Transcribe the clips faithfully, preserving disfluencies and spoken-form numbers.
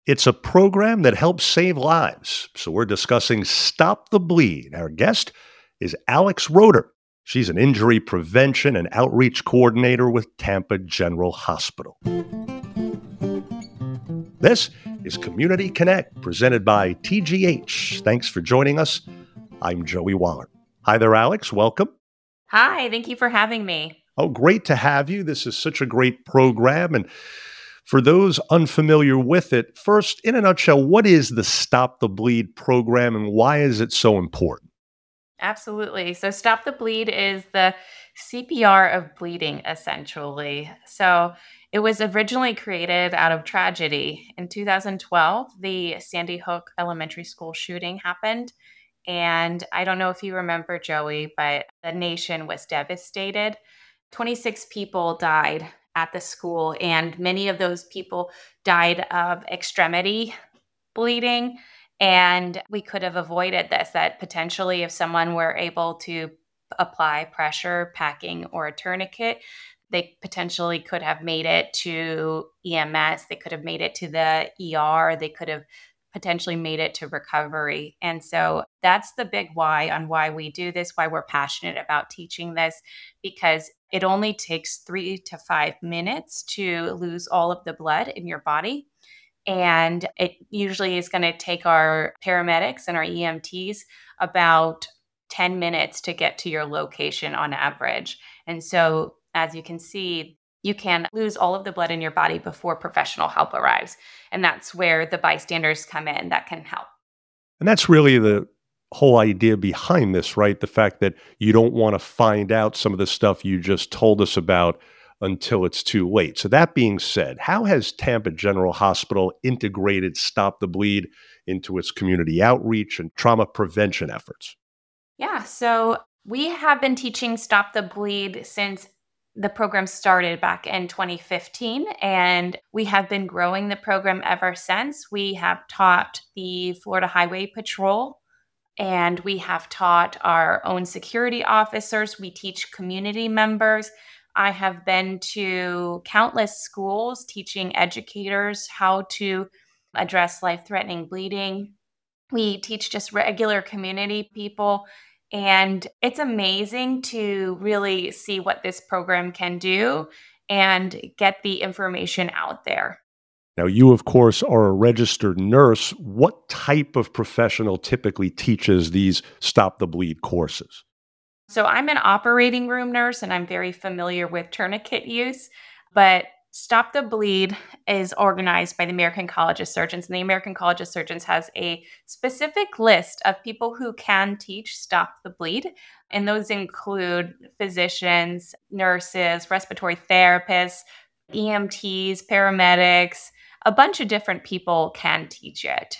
It's a program that helps save lives. So we're discussing Stop the Bleed. Our guest is Alex Roeder. She's an injury prevention and outreach coordinator with Tampa General Hospital. This is Community Connect, presented by T G H. Thanks for joining us. I'm Joey Waller. Hi there, Alex. Welcome. Hi, thank you for having me. Oh, great to have you. This is such a great program. And for those unfamiliar with it, first, in a nutshell, what is the Stop the Bleed program and why is it so important? Absolutely. So, Stop the Bleed is the C P R of bleeding, essentially. So, it was originally created out of tragedy. In two thousand twelve, the Sandy Hook Elementary School shooting happened. And I don't know if you remember, Joey, but the nation was devastated. twenty-six people died at the school, and many of those people died of extremity bleeding. And we could have avoided this, that potentially, if someone were able to apply pressure, packing, or a tourniquet, they potentially could have made it to E M S. They could have made it to the E R. They could have potentially made it to recovery. And so that's the big why on why we do this, why we're passionate about teaching this, because it only takes three to five minutes to lose all of the blood in your body. And it usually is going to take our paramedics and our E M Ts about ten minutes to get to your location on average. And so, as you can see, you can lose all of the blood in your body before professional help arrives. And that's where the bystanders come in that can help. And that's really the whole idea behind this, right? The fact that you don't want to find out some of the stuff you just told us about until it's too late. So that being said, how has Tampa General Hospital integrated Stop the Bleed into its community outreach and trauma prevention efforts? Yeah, so we have been teaching Stop the Bleed since the program started back in twenty fifteen, and we have been growing the program ever since. We have taught the Florida Highway Patrol, and we have taught our own security officers. We teach community members. I have been to countless schools teaching educators how to address life threatening bleeding. We teach just regular community people. And it's amazing to really see what this program can do and get the information out there. Now, you, of course, are a registered nurse. What type of professional typically teaches these Stop the Bleed courses? So I'm an operating room nurse and I'm very familiar with tourniquet use, but Stop the Bleed is organized by the American College of Surgeons, and the American College of Surgeons has a specific list of people who can teach Stop the Bleed. And those include physicians, nurses, respiratory therapists, E M Ts, paramedics, a bunch of different people can teach it.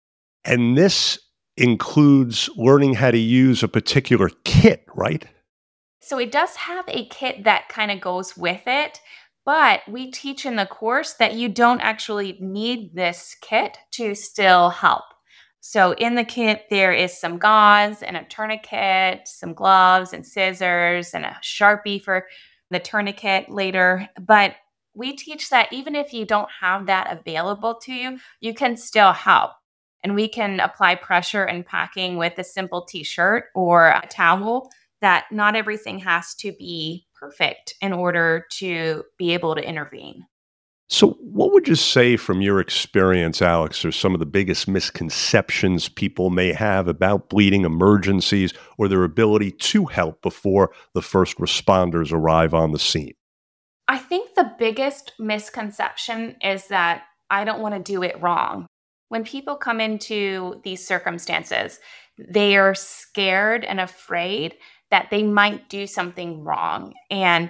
And this includes learning how to use a particular kit, right? So it does have a kit that kind of goes with it, but we teach in the course that you don't actually need this kit to still help. So in the kit, there is some gauze and a tourniquet, some gloves and scissors, and a Sharpie for the tourniquet later. But we teach that even if you don't have that available to you, you can still help. And we can apply pressure and packing with a simple t shirt or a towel, that not everything has to be perfect in order to be able to intervene. So, what would you say from your experience, Alex, are some of the biggest misconceptions people may have about bleeding emergencies or their ability to help before the first responders arrive on the scene? I think the biggest misconception is that I don't want to do it wrong. When people come into these circumstances, they are scared and afraid that they might do something wrong. And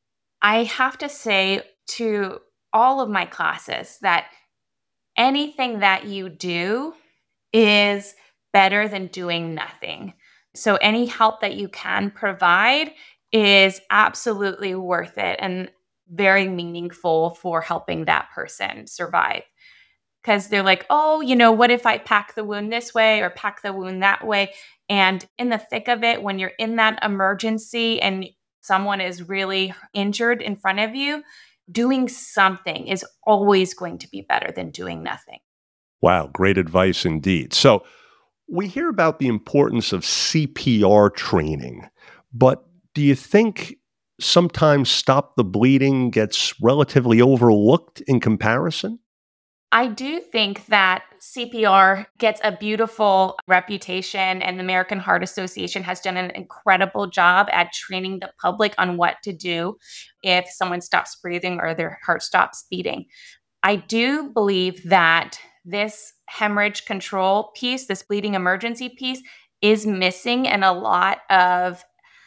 I have to say to all of my classes that anything that you do is better than doing nothing. So, any help that you can provide is absolutely worth it and very meaningful for helping that person survive. Because they're like, oh, you know, what if I pack the wound this way or pack the wound that way? And in the thick of it, when you're in that emergency and someone is really injured in front of you, doing something is always going to be better than doing nothing. Wow, great advice indeed. So, we hear about the importance of C P R training, but do you think sometimes stop the bleeding gets relatively overlooked in comparison? I do think that C P R gets a beautiful reputation, and the American Heart Association has done an incredible job at training the public on what to do if someone stops breathing or their heart stops beating. I do believe that this hemorrhage control piece, this bleeding emergency piece, is missing in a lot of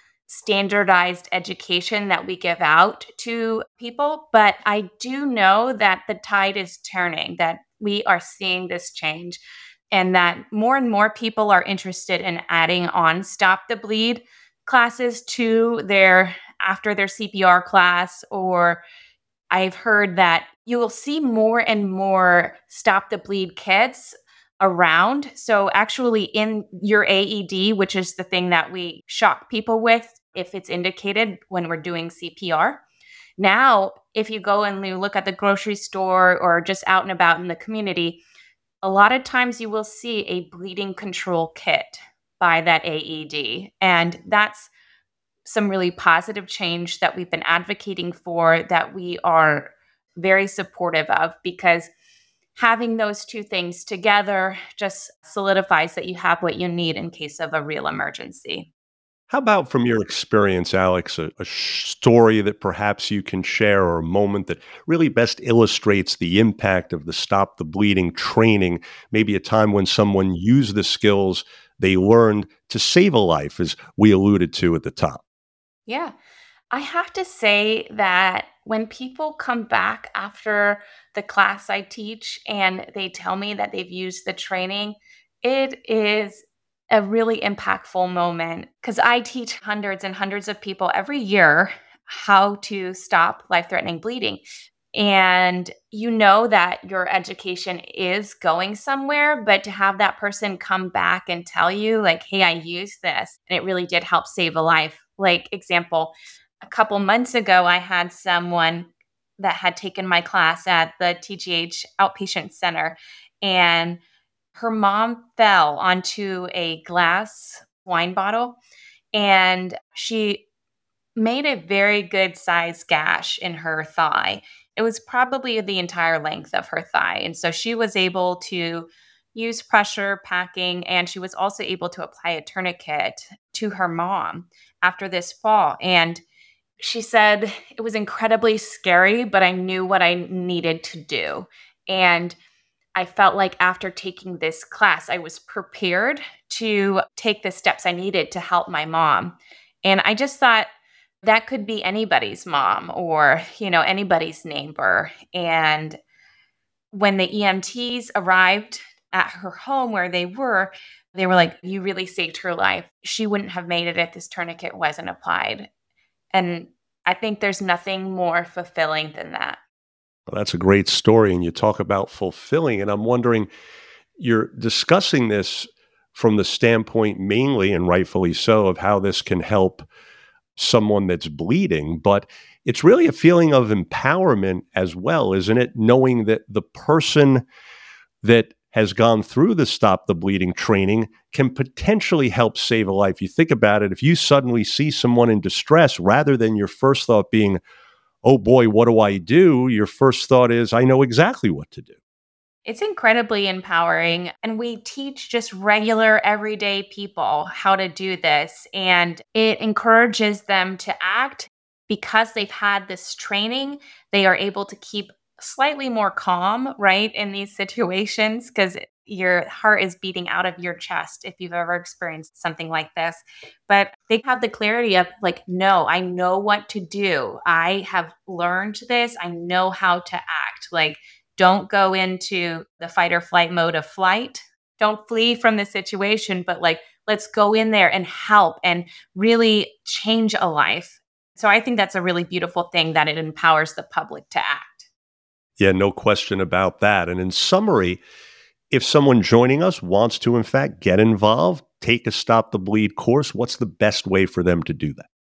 standardized education that we give out to people. But I do know that the tide is turning, that we are seeing this change, and that more and more people are interested in adding on Stop the Bleed classes to their after their C P R class. Or I've heard that you will see more and more Stop the Bleed kits around. So, actually, in your A E D, which is the thing that we shock people with if it's indicated when we're doing C P R. Now, if you go and you look at the grocery store or just out and about in the community, a lot of times you will see a bleeding control kit by that A E D. And that's some really positive change that we've been advocating for, that we are very supportive of, because having those two things together just solidifies that you have what you need in case of a real emergency. How about from your experience, Alex, a, a sh- story that perhaps you can share or a moment that really best illustrates the impact of the Stop the Bleeding training, maybe a time when someone used the skills they learned to save a life, as we alluded to at the top? Yeah. I have to say that when people come back after the class I teach and they tell me that they've used the training, it is a really impactful moment, because I teach hundreds and hundreds of people every year how to stop life threatening bleeding. And you know that your education is going somewhere, but to have that person come back and tell you, like, hey, I used this and it really did help save a life. Like, example, a couple months ago, I had someone that had taken my class at the T G H outpatient center, and her mom fell onto a glass wine bottle, and she made a very good sized gash in her thigh. It was probably the entire length of her thigh. And so she was able to use pressure packing, and she was also able to apply a tourniquet to her mom after this fall. And she said it was incredibly scary, but I knew what I needed to do. And I felt like after taking this class, I was prepared to take the steps I needed to help my mom. And I just thought that could be anybody's mom, or, you know, anybody's neighbor. And when the E M Ts arrived at her home where they were, they were like, you really saved her life. She wouldn't have made it if this tourniquet wasn't applied. And I think there's nothing more fulfilling than that. Well, that's a great story. And you talk about fulfilling. And I'm wondering, you're discussing this from the standpoint mainly, and rightfully so, of how this can help someone that's bleeding, but it's really a feeling of empowerment as well, isn't it? Knowing that the person that has gone through the Stop the Bleeding training can potentially help save a life. You think about it, if you suddenly see someone in distress, rather than your first thought being, oh boy, what do I do? Your first thought is, I know exactly what to do. It's incredibly empowering. And we teach just regular, everyday people how to do this. And it encourages them to act because they've had this training. They are able to keep slightly more calm, right, in these situations, because your heart is beating out of your chest if you've ever experienced something like this. But they have the clarity of, like, no, I know what to do. I have learned this. I know how to act. Like, don't go into the fight or flight mode of flight. Don't flee from the situation, but, like, let's go in there and help and really change a life. So I think that's a really beautiful thing, that it empowers the public to act. Yeah, no question about that. And in summary, if someone joining us wants to, in fact, get involved, take a Stop the Bleed course, what's the best way for them to do that?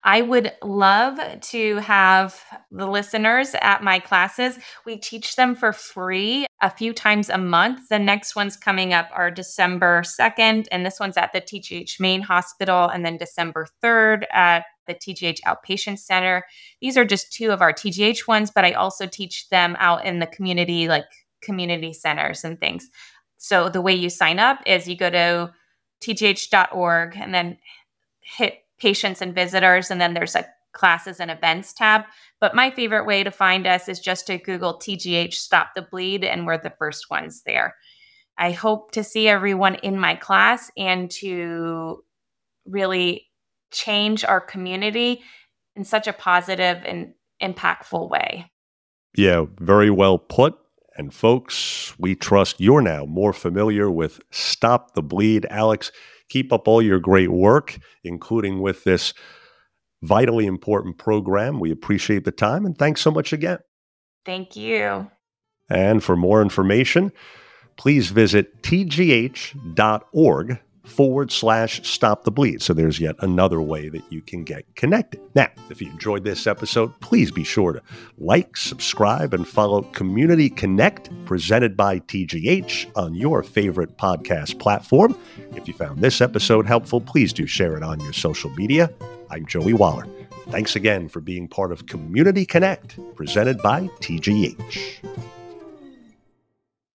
I would love to have the listeners at my classes. We teach them for free a few times a month. The next one's coming up are December second, and this one's at the T G H Main Hospital, and then December third at the T G H Outpatient Center. These are just two of our T G H ones, but I also teach them out in the community, like community centers and things. So the way you sign up is you go to T G H dot org and then hit patients and visitors, and then there's a classes and events tab. But my favorite way to find us is just to Google T G H Stop the Bleed, and we're the first ones there. I hope to see everyone in my class and to really change our community in such a positive and impactful way. Yeah, very well put. And folks, we trust you're now more familiar with Stop the Bleed. Alex, keep up all your great work, including with this vitally important program. We appreciate the time, and thanks so much again. Thank you. And for more information, please visit tgh.org forward slash stop the bleed. So there's yet another way that you can get connected. Now, if you enjoyed this episode, please be sure to like, subscribe, and follow Community Connect, presented by T G H, on your favorite podcast platform. If you found this episode helpful, please do share it on your social media. I'm Joey Waller. Thanks again for being part of Community Connect, presented by T G H.